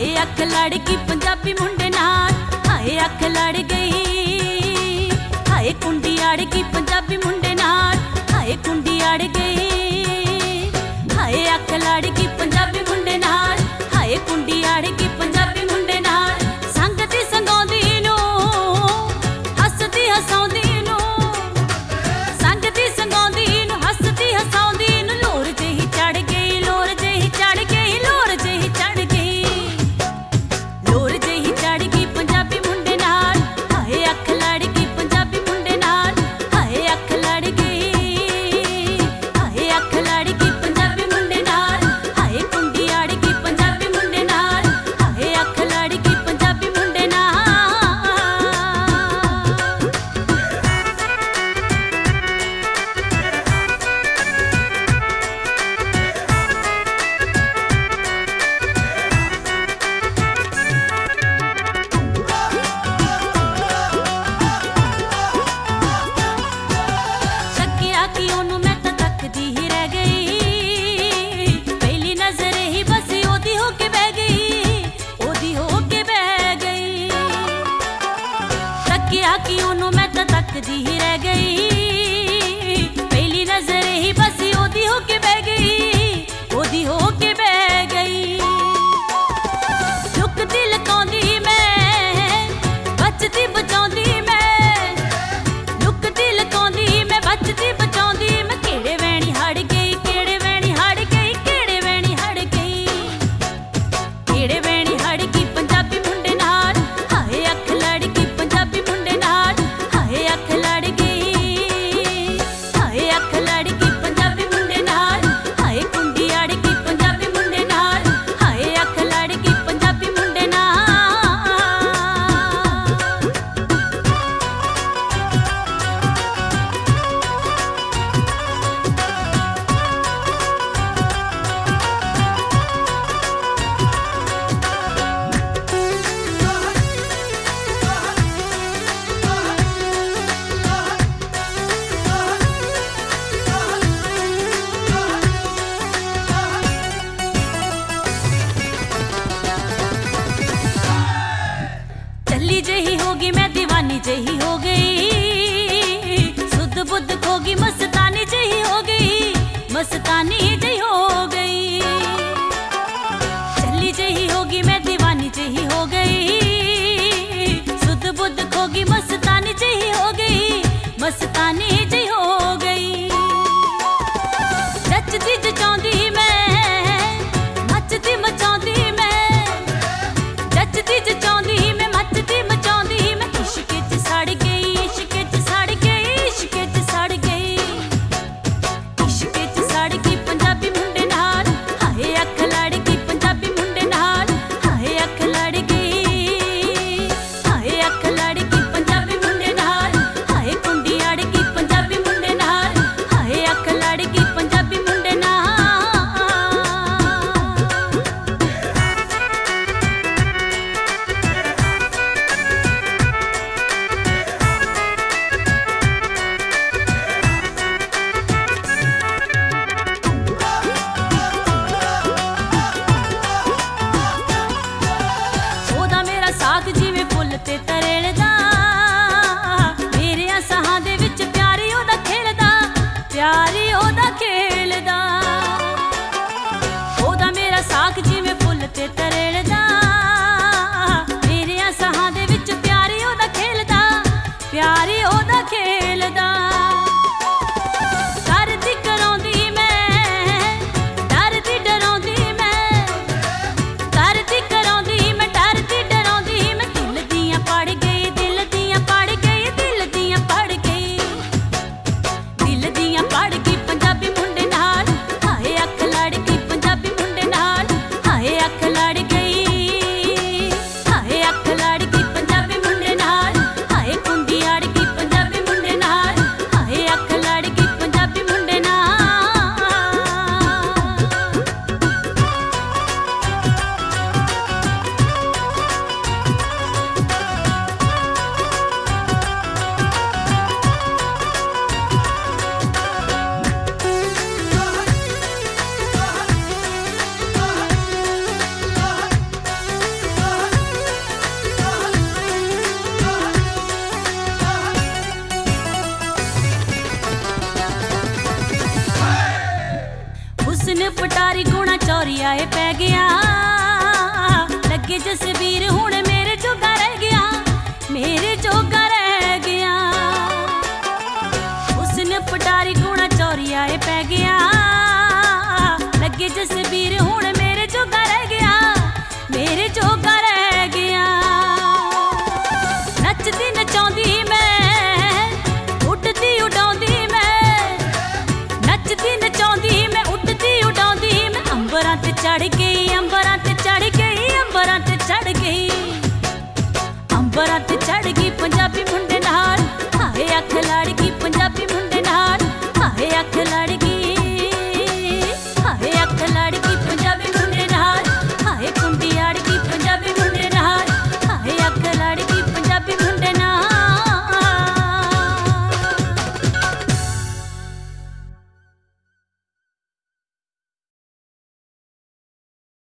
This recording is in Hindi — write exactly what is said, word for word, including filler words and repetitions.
हाय अख लड़ गई पंजाबी मुंडे नाल, हाय अख लड़ गई, हाय कुंडी अड़ गई पंजाबी मुंडे नाल, हाय कुंडी अड़ गई, हाय अख लड़ गई पंजाबी मुंडे नाल, हाय कुंडी अड़ गई पंजाबी मुंडे नाल। संगती संगौंदी नू हसदी हसाउंदी नू, संगती संगौंदी नू हसदी हसाउंदी नू, लोर जेही चढ़ गई, लोर जेही चढ़ गई, लोर जेही चढ़ गई, लोर जेही चढ़ गई पंजाबी मुंडे नाल, हाय अख लड़ गई पंजाबी मुंडे नाल, हाय अख लड़ गई, हाय अख लड़ गई पंजाबी मुंडे नाल, हाय कुंडी अड़ गई पंजाबी मुंडे नाल, हाय अख लड़ गई पंजाबी मुंडे नाल। शक्किया कि ओनू मैं तां तकदी ही रह गई, पहली नजर ही बस ओदी होके बह गई, ओदी होके बह गई। शक्किया कि ओनू मैं तां तकदी ही रह गई, पहली नजर ही बस ओदी होके बह गई, ओदी होके बह गई। लुकदी लकाउंदी मैं, बचदी बचाउंदी मैं, लुकदी लकाउंदी मैं, बचदी बचाउंदी मैं, केड़े वैणी हड़ गई, केड़े वैणी हड़ गई, केड़े वैणी हड़ गई, केड़े वैणी हड़ गई पंजाबी मुंडे नाल, हाय अख लड़ गई पंजाबी मुंडे नाल, हाय अख लड़ गई, हाय अख लड़ गई पंजाबी मुंडे नाल, हाय कुंडी अड़ गई पंजाबी मुंडे नाल, हाय अख लड़ गई पंजाबी मुंडे नाल। चली जही होगी मैं दीवानी जही हो गई, सुध बुद्ध खोगी मस्तानी जही हो गई, मस्तानी जही हो गई। चली जही होगी मैं दीवानी जही हो गई, सुध बुद्ध खोगी मस्तानी जही हो गई, मस्तानी जही हो गई। जचदी जचाउंदी मैं, मचदी मचाउंदी मैं, जचदी जचाउंदी मैं, मचदी मचाउंदी मैं, इश्क च सड़ गई, इश्क च सड़ गई, इश्क च सड़ गई, इश्क च सड़ गई पंजाबी मुंडे नाल, हाय अख लड़ गई पंजाबी मुंडे नाल, हाय अख लड़ गई, हाय अख लड़ गई पंजाबी मुंडे नाल, हाय कुंडी अड़ गई पंजाबी मुंडे नाल, हाय अख लड़ गई पंजाबी मुंडे नाल। ओदा मेरा साथ जिवें फुੱਲ ते तरੇਲਦਾ, मेरियां साहां दे विच प्यारी ओदा खेलदा, प्यारी ओदा खेलदा। ओदा मेरा साथ जिवें फुੱਲ ते तरੇਲਦਾ, मेरियां साहां दे विच प्यारी ओदा खेलदा, प्यारी ओदा खेलदा। करदी कराउंदी मैं, डरदी डराउंदी मैं, करदी कराउंदी मैं, डरदी डराउंदी मैं, दिल दियां पड़ गई। चौरिया ए पै गया लगे जसबीर हुण मेरे जोगा रह गया मेरे जोगा रह गया उसने पटारी गुणा चौरिया ए पै गया लगे जसबीर हुण मेरे जोगा रह गया मेरे जोगा रह गया नचदी नचाउंदी मैं उठदी उडाउंदी मैं नचदी नचाउंदी मैं उठदी उडाउंदी मैं अंबरां ते चढ़ गई अंबरां ते चढ़ गई अंबरां ते चढ़ गई अंबरां ते चढ़ गई पंजाबी मुंडे नाल हाए अख लड़ गई पंजाबी मुंडे नाल हाए अख लड़ गई